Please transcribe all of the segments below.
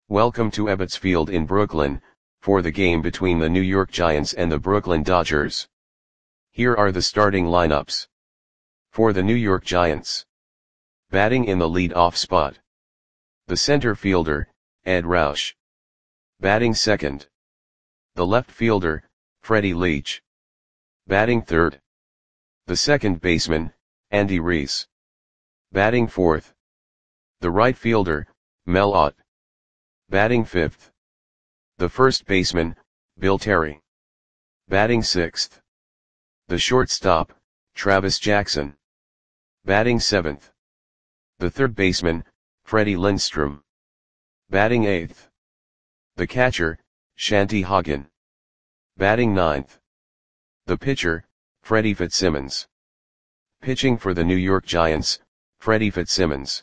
Welcome to Ebbets Field in Brooklyn, for the game between the New York Giants and the Brooklyn Dodgers. Here are the starting lineups. For the New York Giants. Batting in the lead-off spot. The center fielder, Ed Roush. Batting second. The left fielder, Freddie Leach. Batting third. The second baseman, Andy Reese. Batting fourth. The right fielder, Mel Ott. Batting fifth. The first baseman, Bill Terry. Batting sixth. The shortstop, Travis Jackson. Batting seventh. The third baseman, Freddie Lindstrom. Batting eighth. The catcher, Shanty Hagen. Batting ninth. The pitcher, Freddie Fitzsimmons. Pitching for the New York Giants, Freddie Fitzsimmons.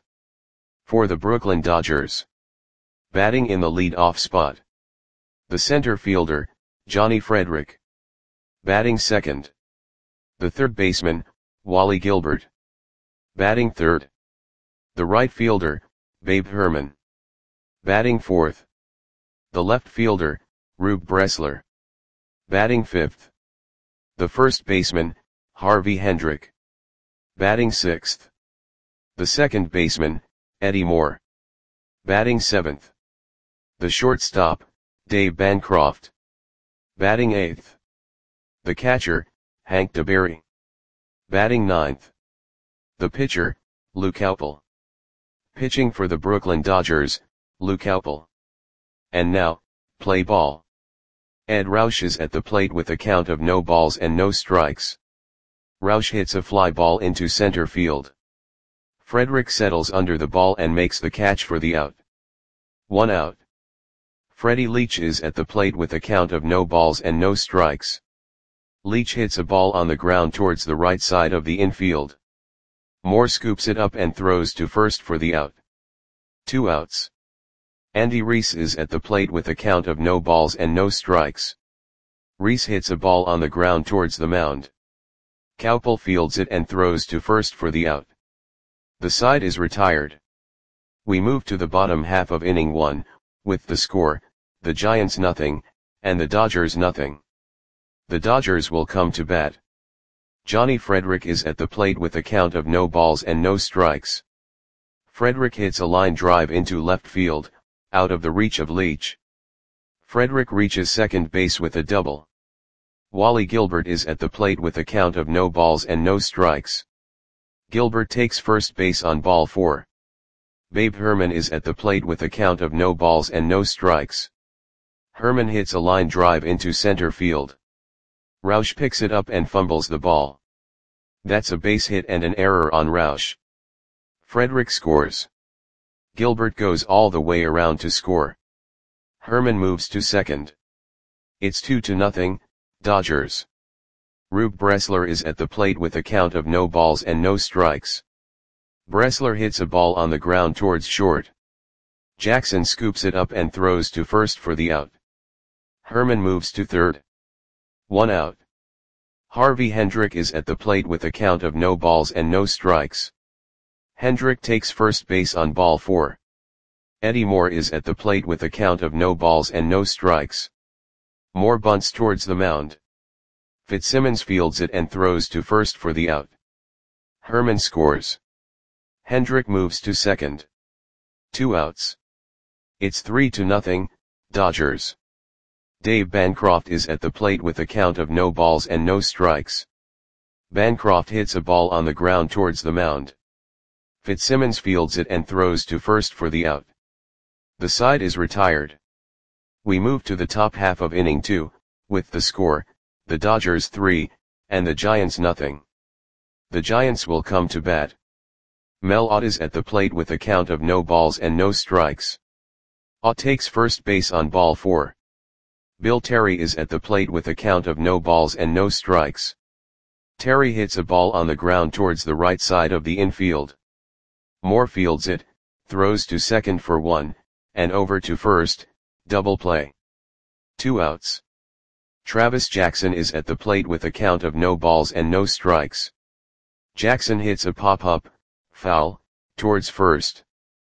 For the Brooklyn Dodgers. Batting in the lead-off spot. The center fielder, Johnny Frederick. Batting second. The third baseman, Wally Gilbert. Batting third. The right fielder, Babe Herman. Batting fourth. The left fielder, Rube Bressler. Batting fifth. The first baseman, Harvey Hendrick. Batting sixth. The second baseman, Eddie Moore. Batting seventh. The shortstop, Dave Bancroft. Batting eighth. The catcher, Hank DeBerry. Batting ninth. The pitcher, Lou Koupal. Pitching for the Brooklyn Dodgers, Lou Koupal. And now, play ball. Ed Roush is at the plate with a count of no balls and no strikes. Roush hits a fly ball into center field. Frederick settles under the ball and makes the catch for the out. 1 out. Freddie Leach is at the plate with a count of no balls and no strikes. Leach hits a ball on the ground towards the right side of the infield. Moore scoops it up and throws to first for the out. 2 outs. Andy Reese is at the plate with a count of no balls and no strikes. Reese hits a ball on the ground towards the mound. Koupal fields it and throws to first for the out. The side is retired. We move to the bottom half of inning 1, with the score, the Giants nothing, and the Dodgers nothing. The Dodgers will come to bat. Johnny Frederick is at the plate with a count of no balls and no strikes. Frederick hits a line drive into left field, out of the reach of Leach. Frederick reaches second base with a double. Wally Gilbert is at the plate with a count of no balls and no strikes. Gilbert takes first base on ball 4. Babe Herman is at the plate with a count of no balls and no strikes. Herman hits a line drive into center field. Roush picks it up and fumbles the ball. That's a base hit and an error on Roush. Frederick scores. Gilbert goes all the way around to score. Herman moves to second. It's 2-0, Dodgers. Rube Bressler is at the plate with a count of no balls and no strikes. Bressler hits a ball on the ground towards short. Jackson scoops it up and throws to first for the out. Herman moves to third. 1 out. Harvey Hendrick is at the plate with a count of no balls and no strikes. Hendrick takes first base on ball 4. Eddie Moore is at the plate with a count of no balls and no strikes. Moore bunts towards the mound. Fitzsimmons fields it and throws to first for the out. Herman scores. Hendrick moves to second. 2 outs. It's 3-0, Dodgers. Dave Bancroft is at the plate with a count of no balls and no strikes. Bancroft hits a ball on the ground towards the mound. Fitzsimmons fields it and throws to first for the out. The side is retired. We move to the top half of inning 2, with the score, the Dodgers 3, and the Giants nothing. The Giants will come to bat. Mel Ott is at the plate with a count of no balls and no strikes. Ott takes first base on ball 4. Bill Terry is at the plate with a count of no balls and no strikes. Terry hits a ball on the ground towards the right side of the infield. Moore fields it, throws to second for 1, and over to first, double play. 2 outs. Travis Jackson is at the plate with a count of no balls and no strikes. Jackson hits a pop-up, foul, towards first.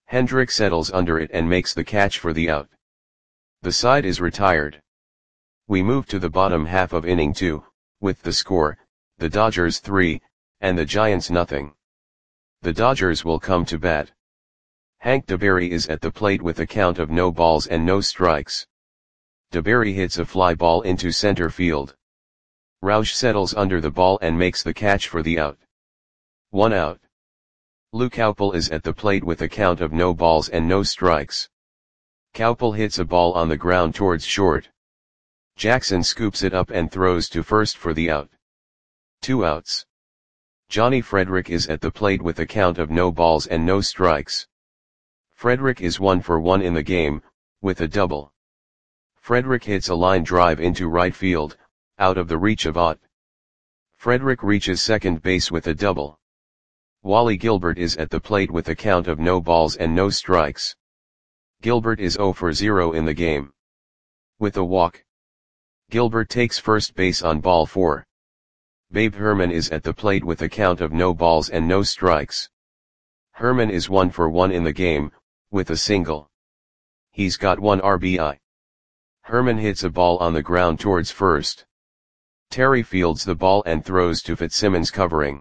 Hendrick settles under it and makes the catch for the out. The side is retired. We move to the bottom half of inning 2, with the score, the Dodgers 3, and the Giants nothing. The Dodgers will come to bat. Hank DeBerry is at the plate with a count of no balls and no strikes. DeBerry hits a fly ball into center field. Roush settles under the ball and makes the catch for the out. 1 out. Lou Koupal is at the plate with a count of no balls and no strikes. Koupal hits a ball on the ground towards short. Jackson scoops it up and throws to first for the out. 2 outs. Johnny Frederick is at the plate with a count of no balls and no strikes. Frederick is 1 for 1 in the game, with a double. Frederick hits a line drive into right field, out of the reach of Ott. Frederick reaches second base with a double. Wally Gilbert is at the plate with a count of no balls and no strikes. Gilbert is 0 for 0 in the game. With a walk. Gilbert takes first base on ball 4. Babe Herman is at the plate with a count of no balls and no strikes. Herman is 1 for 1 in the game, with a single. He's got 1 RBI. Herman hits a ball on the ground towards first. Terry fields the ball and throws to Fitzsimmons covering.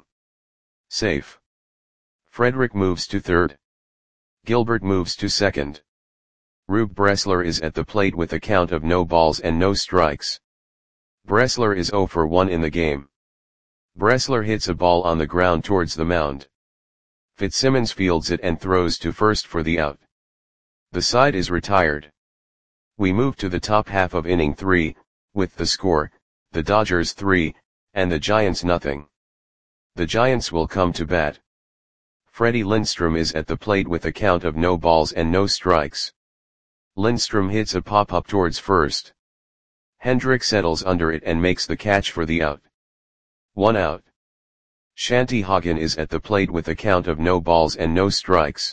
Safe. Frederick moves to third. Gilbert moves to second. Rube Bressler is at the plate with a count of no balls and no strikes. Bressler is 0 for 1 in the game. Bressler hits a ball on the ground towards the mound. Fitzsimmons fields it and throws to first for the out. The side is retired. We move to the top half of inning 3, with the score, the Dodgers 3, and the Giants nothing. The Giants will come to bat. Freddie Lindstrom is at the plate with a count of no balls and no strikes. Lindstrom hits a pop-up towards first. Hendrick settles under it and makes the catch for the out. 1 out. Shanty Hagen is at the plate with a count of no balls and no strikes.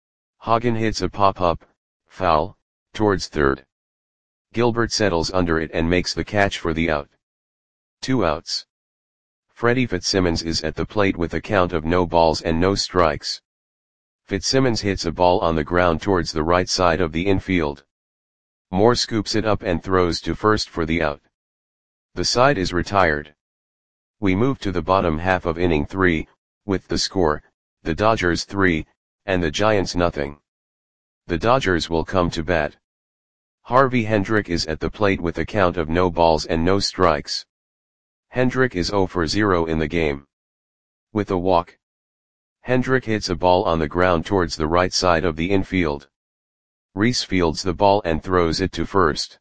Hagen hits a pop-up, foul, towards third. Gilbert settles under it and makes the catch for the out. 2 outs. Freddie Fitzsimmons is at the plate with a count of no balls and no strikes. Fitzsimmons hits a ball on the ground towards the right side of the infield. Moore scoops it up and throws to first for the out. The side is retired. We move to the bottom half of inning 3, with the score, the Dodgers 3, and the Giants nothing. The Dodgers will come to bat. Harvey Hendrick is at the plate with a count of no balls and no strikes. Hendrick is 0 for 0 in the game. With a walk. Hendrick hits a ball on the ground towards the right side of the infield. Reese fields the ball and throws it to first.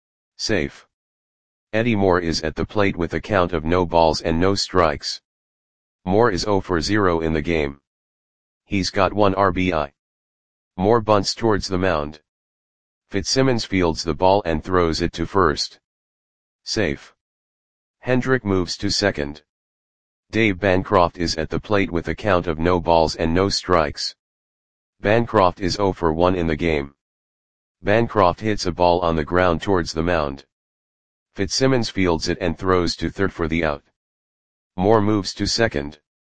Safe. Eddie Moore is at the plate with a count of no balls and no strikes. Moore is 0 for 0 in the game. He's got 1 RBI. Moore bunts towards the mound. Fitzsimmons fields the ball and throws it to first. Safe. Hendrick moves to second. Dave Bancroft is at the plate with a count of no balls and no strikes. Bancroft is 0 for 1 in the game. Bancroft hits a ball on the ground towards the mound. Fitzsimmons fields it and throws to third for the out. Moore moves to second.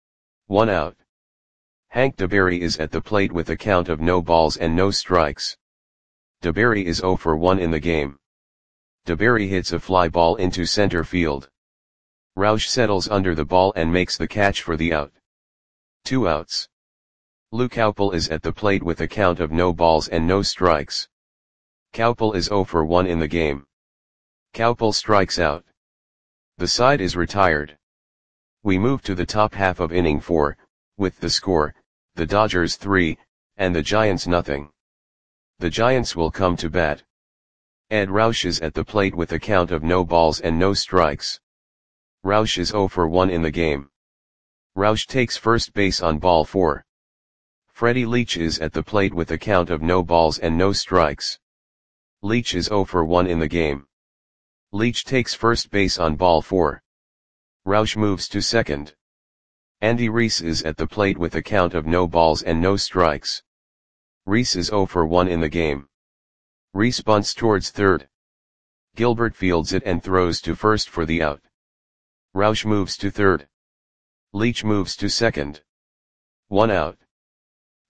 1 out. Hank DeBerry is at the plate with a count of no balls and no strikes. DeBerry is 0 for 1 in the game. DeBerry hits a fly ball into center field. Roush settles under the ball and makes the catch for the out. 2 outs. Lou Koupal is at the plate with a count of no balls and no strikes. Koupal is 0 for 1 in the game. Koupal strikes out. The side is retired. We move to the top half of inning 4, with the score, the Dodgers 3, and the Giants nothing. The Giants will come to bat. Ed Roush is at the plate with a count of no balls and no strikes. Roush is 0 for 1 in the game. Roush takes first base on ball 4. Freddie Leach is at the plate with a count of no balls and no strikes. Leach is 0 for 1 in the game. Leach takes first base on ball 4. Roush moves to second. Andy Reese is at the plate with a count of no balls and no strikes. Reese is 0 for 1 in the game. Reese bunts towards third. Gilbert fields it and throws to first for the out. Roush moves to third. Leach moves to second. 1 out.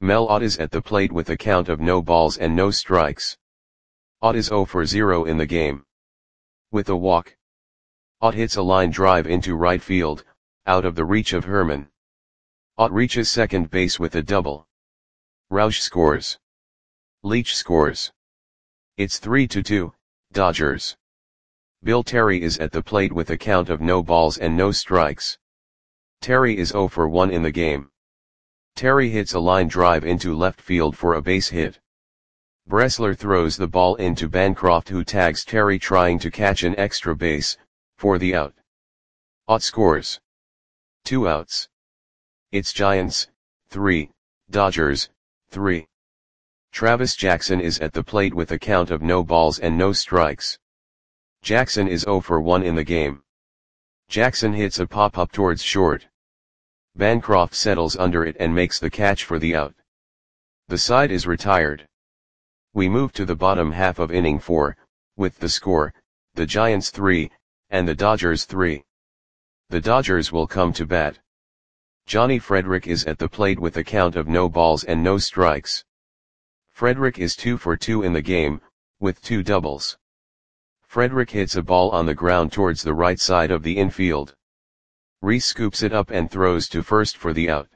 Mel Ott is at the plate with a count of no balls and no strikes. Ott is 0 for 0 in the game. With a walk, Ott hits a line drive into right field, out of the reach of Herman. Ott reaches second base with a double. Roush scores. Leach scores. It's 3-2, Dodgers. Bill Terry is at the plate with a count of no balls and no strikes. Terry is 0 for 1 in the game. Terry hits a line drive into left field for a base hit. Bressler throws the ball into Bancroft, who tags Terry trying to catch an extra base, for the out. Ott scores. 2 outs. It's Giants, 3, Dodgers, 3. Travis Jackson is at the plate with a count of no balls and no strikes. Jackson is 0 for 1 in the game. Jackson hits a pop-up towards short. Bancroft settles under it and makes the catch for the out. The side is retired. We move to the bottom half of inning 4, with the score, the Giants 3, and the Dodgers 3. The Dodgers will come to bat. Johnny Frederick is at the plate with a count of no balls and no strikes. Frederick is 2 for 2 in the game, with 2 doubles. Frederick hits a ball on the ground towards the right side of the infield. Reese scoops it up and throws to first for the out.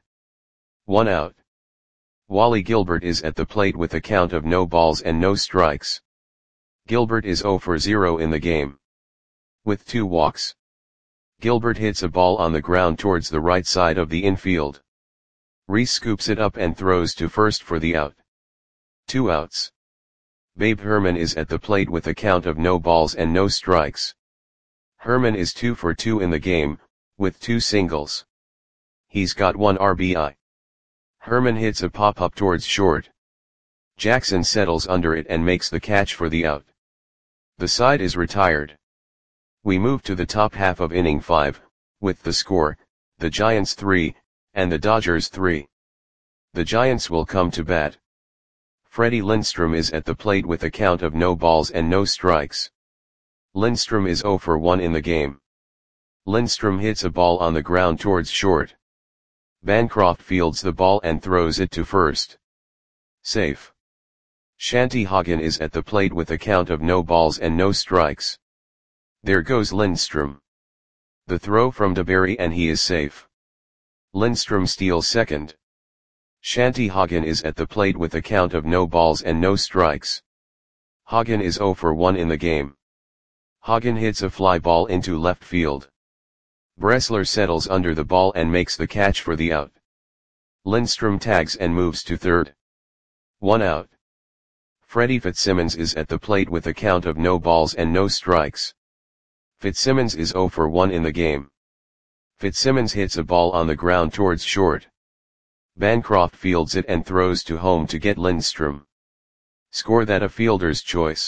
1 out. Wally Gilbert is at the plate with a count of no balls and no strikes. Gilbert is 0 for 0 in the game. With 2 walks. Gilbert hits a ball on the ground towards the right side of the infield. Reese scoops it up and throws to first for the out. 2 outs. Babe Herman is at the plate with a count of no balls and no strikes. Herman is 2 for 2 in the game, with 2 singles. He's got 1 RBI. Herman hits a pop-up towards short. Jackson settles under it and makes the catch for the out. The side is retired. We move to the top half of inning 5, with the score, the Giants 3, and the Dodgers 3. The Giants will come to bat. Freddie Lindstrom is at the plate with a count of no balls and no strikes. Lindstrom is 0 for 1 in the game. Lindstrom hits a ball on the ground towards short. Bancroft fields the ball and throws it to first. Safe. Shanty Hagen is at the plate with a count of no balls and no strikes. There goes Lindstrom. The throw from DeBerry and he is safe. Lindstrom steals second. Shanty Hagen is at the plate with a count of no balls and no strikes. Hagen is 0 for 1 in the game. Hagen hits a fly ball into left field. Bressler settles under the ball and makes the catch for the out. Lindstrom tags and moves to third. 1 out. Freddie Fitzsimmons is at the plate with a count of no balls and no strikes. Fitzsimmons is 0 for 1 in the game. Fitzsimmons hits a ball on the ground towards short. Bancroft fields it and throws to home to get Lindstrom. Score that a fielder's choice.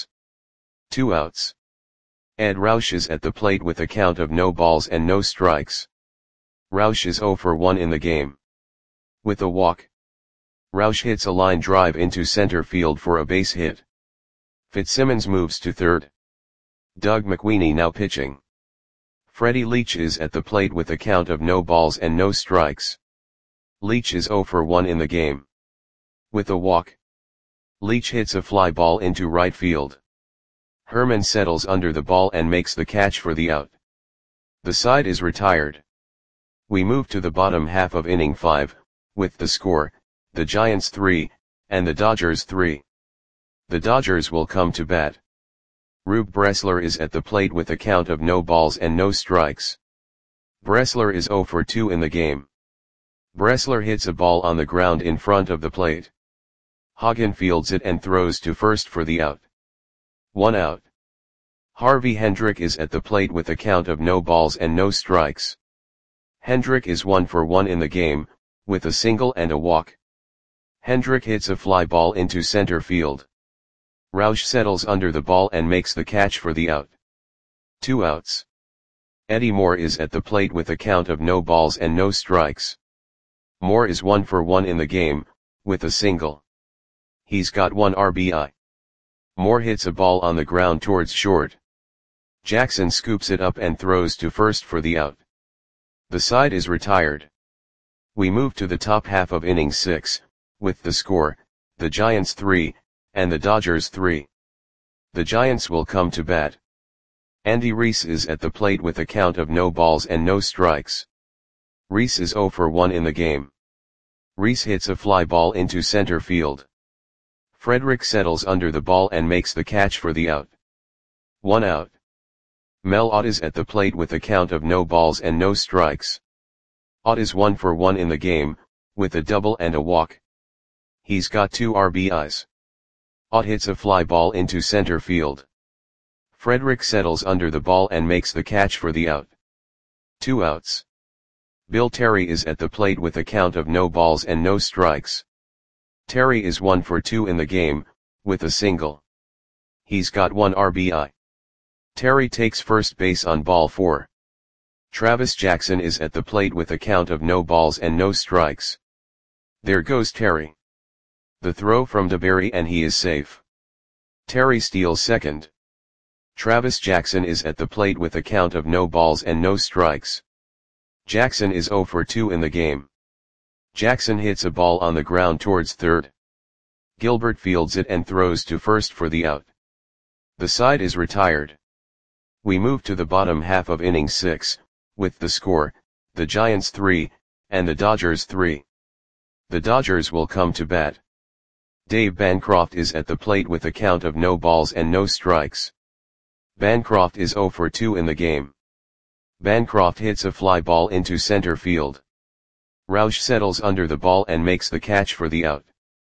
2 outs. Ed Roush is at the plate with a count of no balls and no strikes. Roush is 0 for 1 in the game. With a walk, Roush hits a line drive into center field for a base hit. Fitzsimmons moves to third. Doug McWeeny now pitching. Freddie Leach is at the plate with a count of no balls and no strikes. Leach is 0 for 1 in the game. With a walk, Leach hits a fly ball into right field. Herman settles under the ball and makes the catch for the out. The side is retired. We move to the bottom half of inning 5, with the score, the Giants 3, and the Dodgers 3. The Dodgers will come to bat. Rube Bressler is at the plate with a count of no balls and no strikes. Bressler is 0 for 2 in the game. Bressler hits a ball on the ground in front of the plate. Hagen fields it and throws to first for the out. 1 out. Harvey Hendrick is at the plate with a count of no balls and no strikes. Hendrick is 1 for 1 in the game, with a single and a walk. Hendrick hits a fly ball into center field. Roush settles under the ball and makes the catch for the out. 2 outs. Eddie Moore is at the plate with a count of no balls and no strikes. Moore is 1 for 1 in the game, with a single. He's got 1 RBI. Moore hits a ball on the ground towards short. Jackson scoops it up and throws to first for the out. The side is retired. We move to the top half of inning 6, with the score, the Giants 3, and the Dodgers 3. The Giants will come to bat. Andy Reese is at the plate with a count of no balls and no strikes. Reese is 0 for 1 in the game. Reese hits a fly ball into center field. Frederick settles under the ball and makes the catch for the out. 1 out. Mel Ott is at the plate with a count of no balls and no strikes. Ott is 1 for 1 in the game, with a double and a walk. He's got 2 RBIs. Ott hits a fly ball into center field. Frederick settles under the ball and makes the catch for the out. 2 outs. Bill Terry is at the plate with a count of no balls and no strikes. Terry is 1 for 2 in the game, with a single. He's got 1 RBI. Terry takes first base on ball 4. Travis Jackson is at the plate with a count of no balls and no strikes. There goes Terry. The throw from DeBerry and he is safe. Terry steals second. Travis Jackson is at the plate with a count of no balls and no strikes. Jackson is 0 for 2 in the game. Jackson hits a ball on the ground towards third. Gilbert fields it and throws to first for the out. The side is retired. We move to the bottom half of inning 6, with the score, the Giants 3, and the Dodgers 3. The Dodgers will come to bat. Dave Bancroft is at the plate with a count of no balls and no strikes. Bancroft is 0 for 2 in the game. Bancroft hits a fly ball into center field. Roush settles under the ball and makes the catch for the out.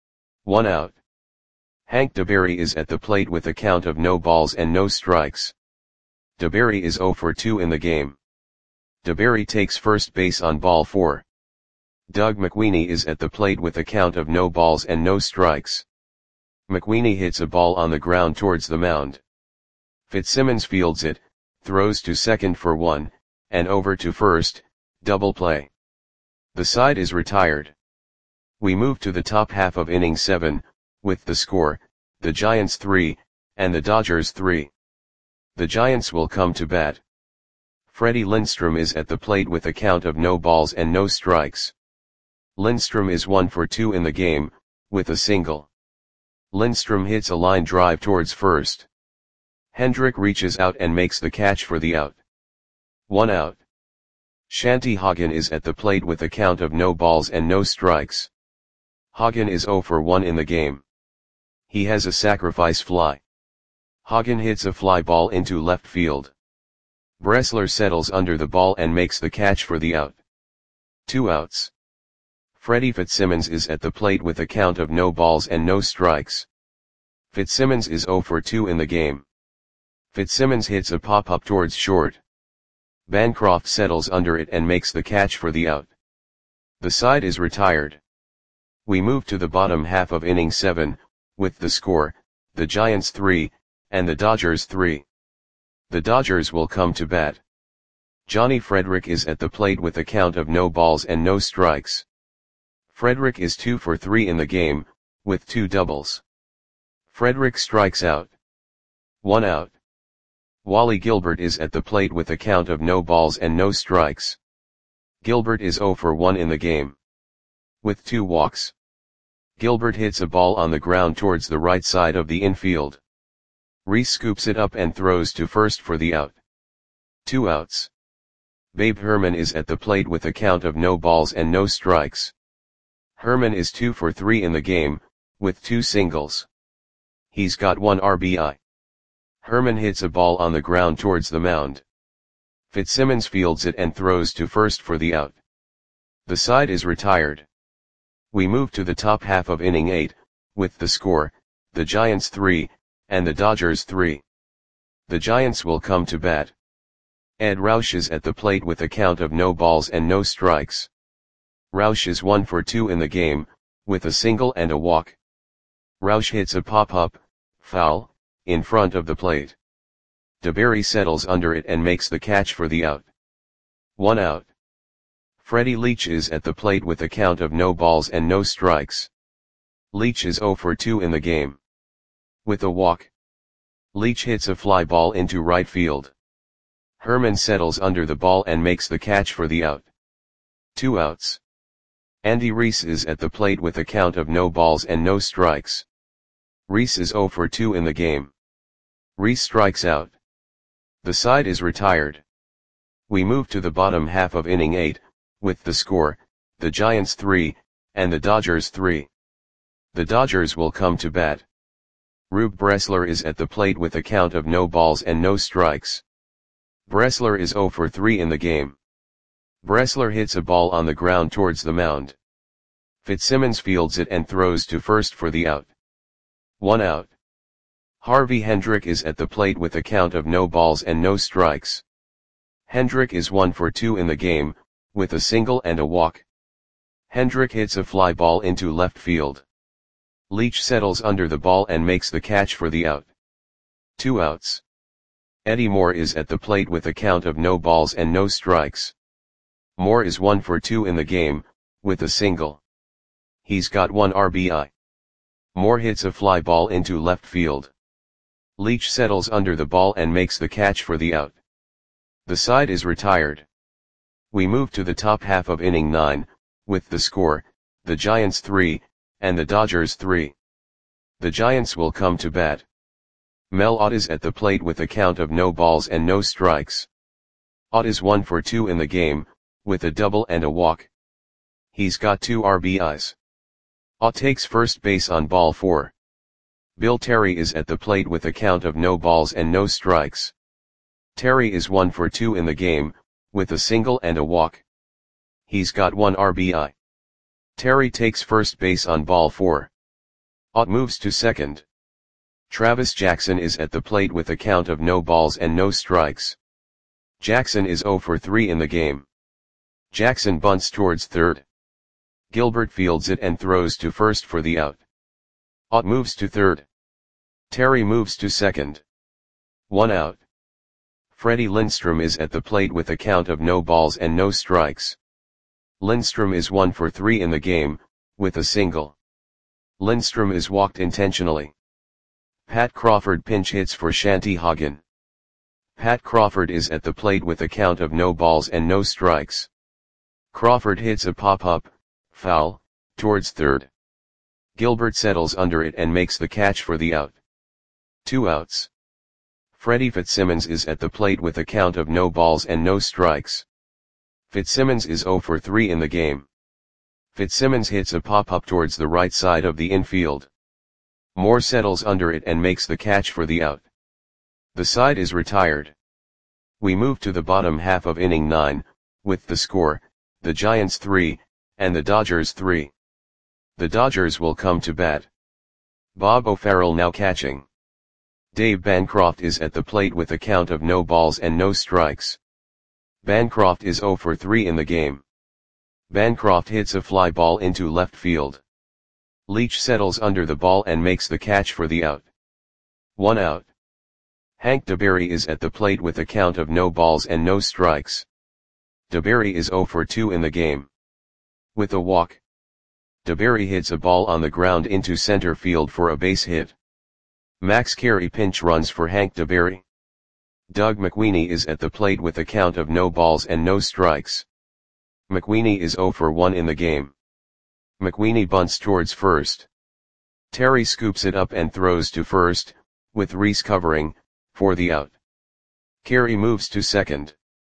1 out. Hank DeBerry is at the plate with a count of no balls and no strikes. DeBerry is 0 for 2 in the game. DeBerry takes first base on ball 4. Doug McWeeny is at the plate with a count of no balls and no strikes. McWeeny hits a ball on the ground towards the mound. Fitzsimmons fields it, throws to second for 1, and over to first, double play. The side is retired. We move to the top half of inning 7, with the score, the Giants 3, and the Dodgers 3. The Giants will come to bat. Freddie Lindstrom is at the plate with a count of no balls and no strikes. Lindstrom is 1 for 2 in the game, with a single. Lindstrom hits a line drive towards first. Hendrick reaches out and makes the catch for the out. 1 out. Shanty Hagen is at the plate with a count of no balls and no strikes. Hagen is 0 for 1 in the game. He has a sacrifice fly. Hagen hits a fly ball into left field. Bressler settles under the ball and makes the catch for the out. 2 outs. Freddie Fitzsimmons is at the plate with a count of no balls and no strikes. Fitzsimmons is 0 for 2 in the game. Fitzsimmons hits a pop-up towards short. Bancroft settles under it and makes the catch for the out. The side is retired. We move to the bottom half of inning 7, with the score, the Giants 3, and the Dodgers 3. The Dodgers will come to bat. Johnny Frederick is at the plate with a count of no balls and no strikes. Frederick is 2 for 3 in the game, with 2 doubles. Frederick strikes out. 1 out. Wally Gilbert is at the plate with a count of no balls and no strikes. Gilbert is 0 for 1 in the game. With 2 walks. Gilbert hits a ball on the ground towards the right side of the infield. Reese scoops it up and throws to first for the out. 2 outs. Babe Herman is at the plate with a count of no balls and no strikes. Herman is 2 for 3 in the game, with 2 singles. He's got 1 RBI. Herman hits a ball on the ground towards the mound. Fitzsimmons fields it and throws to first for the out. The side is retired. We move to the top half of inning 8, with the score, the Giants 3, and the Dodgers 3. The Giants will come to bat. Ed Roush is at the plate with a count of no balls and no strikes. Roush is 1 for 2 in the game, with a single and a walk. Roush hits a pop-up, foul, in front of the plate. DeBerry settles under it and makes the catch for the out. 1 out. Freddie Leach is at the plate with a count of no balls and no strikes. Leach is 0 for 2 in the game. With a walk. Leach hits a fly ball into right field. Herman settles under the ball and makes the catch for the out. 2 outs. Andy Reese is at the plate with a count of no balls and no strikes. Reese is 0 for 2 in the game. Reese strikes out. The side is retired. We move to the bottom half of inning 8, with the score, the Giants 3, and the Dodgers 3. The Dodgers will come to bat. Rube Bressler is at the plate with a count of no balls and no strikes. Bressler is 0 for 3 in the game. Bressler hits a ball on the ground towards the mound. Fitzsimmons fields it and throws to first for the out. 1 out. Harvey Hendrick is at the plate with a count of no balls and no strikes. Hendrick is 1 for 2 in the game, with a single and a walk. Hendrick hits a fly ball into left field. Leach settles under the ball and makes the catch for the out. 2 outs. Eddie Moore is at the plate with a count of no balls and no strikes. Moore is 1 for 2 in the game, with a single. He's got 1 RBI. Moore hits a fly ball into left field. Leach settles under the ball and makes the catch for the out. The side is retired. We move to the top half of inning 9, with the score, the Giants 3, and the Dodgers 3. The Giants will come to bat. Mel Ott is at the plate with a count of no balls and no strikes. Ott is 1 for 2 in the game, with a double and a walk. He's got 2 RBIs. Ott takes first base on ball 4. Bill Terry is at the plate with a count of no balls and no strikes. Terry is 1 for 2 in the game, with a single and a walk. He's got 1 RBI. Terry takes first base on ball 4. Ott moves to second. Travis Jackson is at the plate with a count of no balls and no strikes. Jackson is 0 for 3 in the game. Jackson bunts towards third. Gilbert fields it and throws to first for the out. Ott moves to third. Terry moves to second. 1 out. Freddie Lindstrom is at the plate with a count of no balls and no strikes. Lindstrom is 1 for 3 in the game, with a single. Lindstrom is walked intentionally. Pat Crawford pinch hits for Shanty Hagen. Pat Crawford is at the plate with a count of no balls and no strikes. Crawford hits a pop-up, foul, towards third. Gilbert settles under it and makes the catch for the out. 2 outs. Freddie Fitzsimmons is at the plate with a count of no balls and no strikes. Fitzsimmons is 0 for 3 in the game. Fitzsimmons hits a pop-up towards the right side of the infield. Moore settles under it and makes the catch for the out. The side is retired. We move to the bottom half of inning 9, with the score, the Giants 3, and the Dodgers 3. The Dodgers will come to bat. Bob O'Farrell now catching. Dave Bancroft is at the plate with a count of no balls and no strikes. Bancroft is 0 for 3 in the game. Bancroft hits a fly ball into left field. Leach settles under the ball and makes the catch for the out. 1 out. Hank DeBerry is at the plate with a count of no balls and no strikes. DeBerry is 0 for 2 in the game. With a walk. DeBerry hits a ball on the ground into center field for a base hit. Max Carey pinch runs for Hank DeBerry. Doug McWeeny is at the plate with a count of no balls and no strikes. McWeeny is 0 for 1 in the game. McWeeny bunts towards first. Terry scoops it up and throws to first, with Reese covering, for the out. Carey moves to second.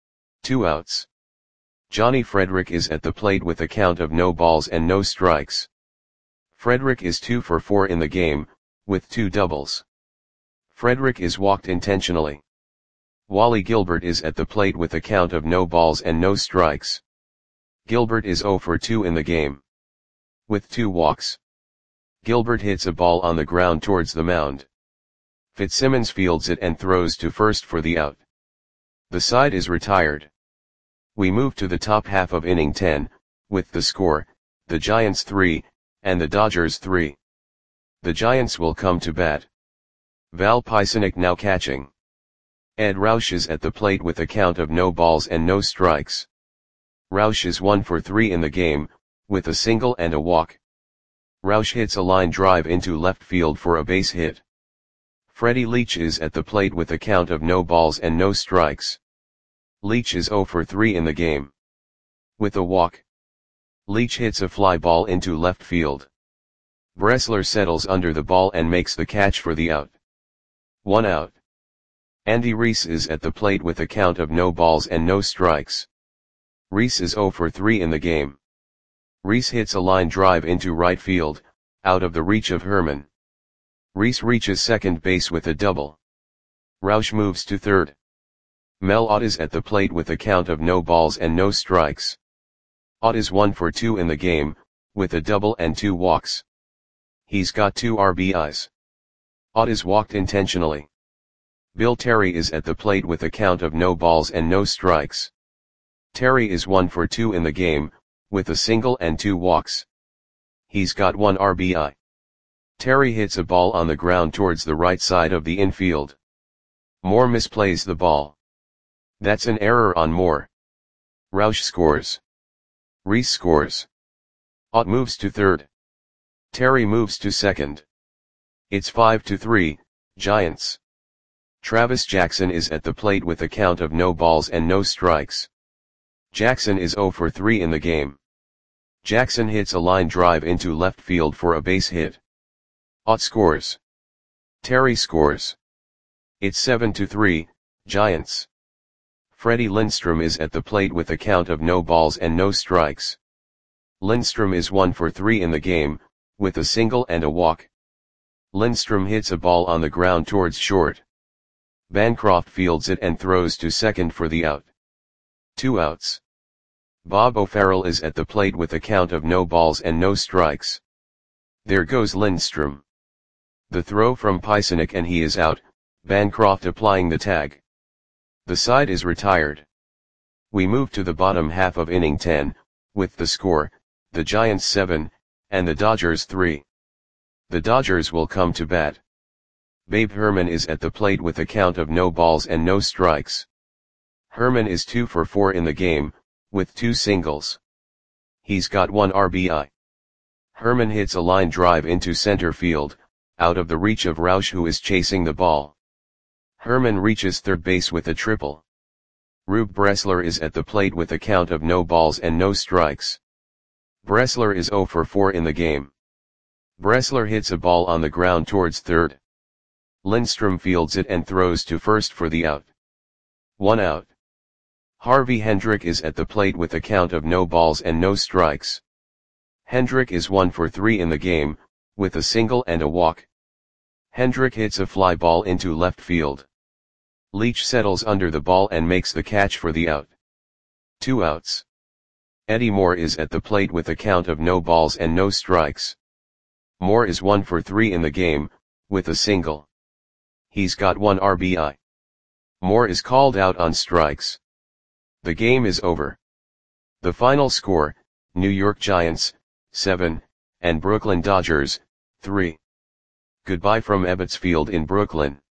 2 outs. Johnny Frederick is at the plate with a count of no balls and no strikes. Frederick is 2 for 4 in the game, with 2 doubles. Frederick is walked intentionally. Wally Gilbert is at the plate with a count of no balls and no strikes. Gilbert is 0 for 2 in the game. With 2 walks. Gilbert hits a ball on the ground towards the mound. Fitzsimmons fields it and throws to first for the out. The side is retired. We move to the top half of inning 10, with the score, the Giants 3, and the Dodgers 3. The Giants will come to bat. Val Pisanic now catching. Ed Roush is at the plate with a count of no balls and no strikes. Roush is 1 for 3 in the game, with a single and a walk. Roush hits a line drive into left field for a base hit. Freddie Leach is at the plate with a count of no balls and no strikes. Leach is 0 for 3 in the game. With a walk. Leach hits a fly ball into left field. Bressler settles under the ball and makes the catch for the out. 1 out. Andy Reese is at the plate with a count of no balls and no strikes. Reese is 0 for 3 in the game. Reese hits a line drive into right field, out of the reach of Herman. Reese reaches second base with a double. Rausch moves to third. Mel Ott is at the plate with a count of no balls and no strikes. Ott is 1 for 2 in the game, with a double and 2 walks. He's got 2 RBIs. Ott is walked intentionally. Bill Terry is at the plate with a count of no balls and no strikes. Terry is 1 for 2 in the game, with a single and 2 walks. He's got 1 RBI. Terry hits a ball on the ground towards the right side of the infield. Moore misplays the ball. That's an error on Moore. Rausch scores. Reese scores. Ott moves to third. Terry moves to second. It's 5-3, Giants. Travis Jackson is at the plate with a count of no balls and no strikes. Jackson is 0 for 3 in the game. Jackson hits a line drive into left field for a base hit. Ott scores. Terry scores. It's 7-3, Giants. Freddie Lindstrom is at the plate with a count of no balls and no strikes. Lindstrom is 1 for 3 in the game, with a single and a walk. Lindstrom hits a ball on the ground towards short. Bancroft fields it and throws to second for the out. 2 outs. Bob O'Farrell is at the plate with a count of no balls and no strikes. There goes Lindstrom. The throw from Pysynek and he is out, Bancroft applying the tag. The side is retired. We move to the bottom half of inning 10, with the score, the Giants 7, and the Dodgers 3. The Dodgers will come to bat. Babe Herman is at the plate with a count of no balls and no strikes. Herman is 2 for 4 in the game, with 2 singles. He's got 1 RBI. Herman hits a line drive into center field, out of the reach of Rausch who is chasing the ball. Herman reaches third base with a triple. Rube Bressler is at the plate with a count of no balls and no strikes. Bressler is 0 for 4 in the game. Bressler hits a ball on the ground towards third. Lindstrom fields it and throws to first for the out. 1 out. Harvey Hendrick is at the plate with a count of no balls and no strikes. Hendrick is 1 for 3 in the game, with a single and a walk. Hendrick hits a fly ball into left field. Leach settles under the ball and makes the catch for the out. 2 outs. Eddie Moore is at the plate with a count of no balls and no strikes. Moore is 1 for 3 in the game, with a single. He's got 1 RBI. Moore is called out on strikes. The game is over. The final score, New York Giants, 7, and Brooklyn Dodgers, 3. Goodbye from Ebbets Field in Brooklyn.